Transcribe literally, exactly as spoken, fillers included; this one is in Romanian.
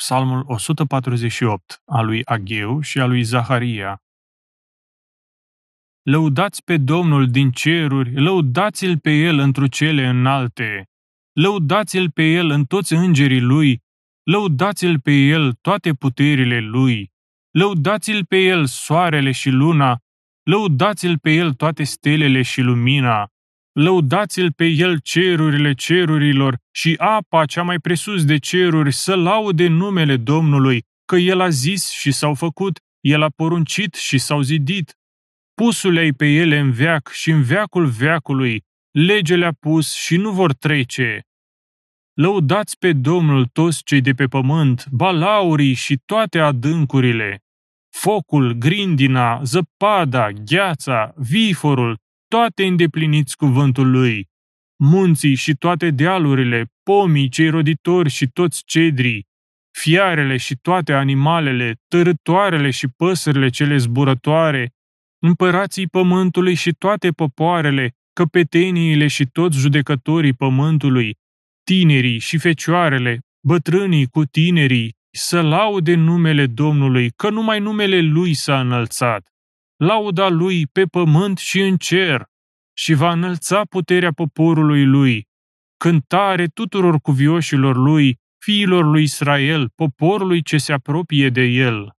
Psalmul o sută patruzeci și opt, al lui Ageu și al lui Zaharia. Lăudați pe Domnul din ceruri, lăudați-L pe El întru cele înalte, lăudați-L pe El în toți îngerii Lui, lăudați-L pe El toate puterile Lui, lăudați-L pe El soarele și luna, lăudați-L pe El toate stelele și lumina, lăudați-L pe El cerurile cerurilor și apa cea mai presus de ceruri, să laude numele Domnului, că El a zis și s-au făcut, El a poruncit și s-au zidit. Pusule-ai pe ele în veac și în veacul veacului, lege le-a pus și nu vor trece. Lăudați pe Domnul toți cei de pe pământ, balaurii și toate adâncurile. Focul, grindina, zăpada, gheața, viforul, toate îndepliniți cuvântul Lui. Munții și toate dealurile, pomii cei roditori și toți cedrii, fiarele și toate animalele, tărâtoarele și păsările cele zburătoare, împărații pământului și toate popoarele, căpeteniile și toți judecătorii pământului, tinerii și fecioarele, bătrânii cu tinerii, să laude numele Domnului, că numai numele Lui s-a înălțat. Lauda Lui pe pământ și în cer, și va înălța puterea poporului Lui. Cântare tuturor cuvioșilor Lui, fiilor lui Israel, poporului ce se apropie de El.